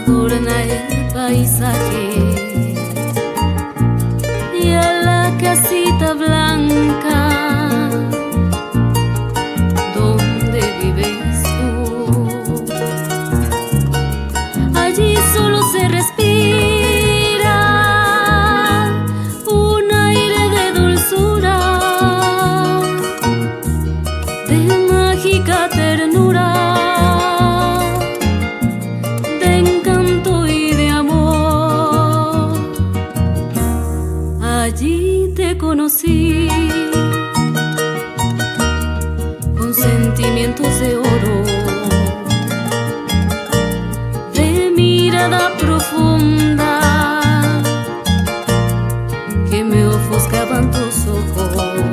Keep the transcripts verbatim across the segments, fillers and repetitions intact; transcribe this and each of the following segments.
adorna el paisaje, y a la casita blanca donde vives tú, allí solo se respira un aire de dulzura, de mágica ternura, de encanto y de amor. Allí te conocí con sentimientos de oro, de mirada profunda que me ofuscaban tus ojos.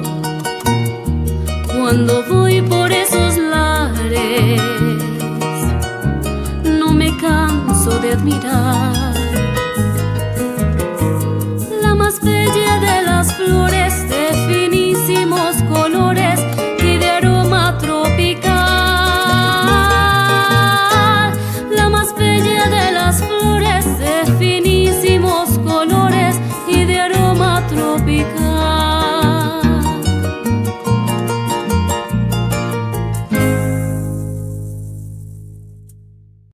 Cuando voy por esos lares no me canso de admirar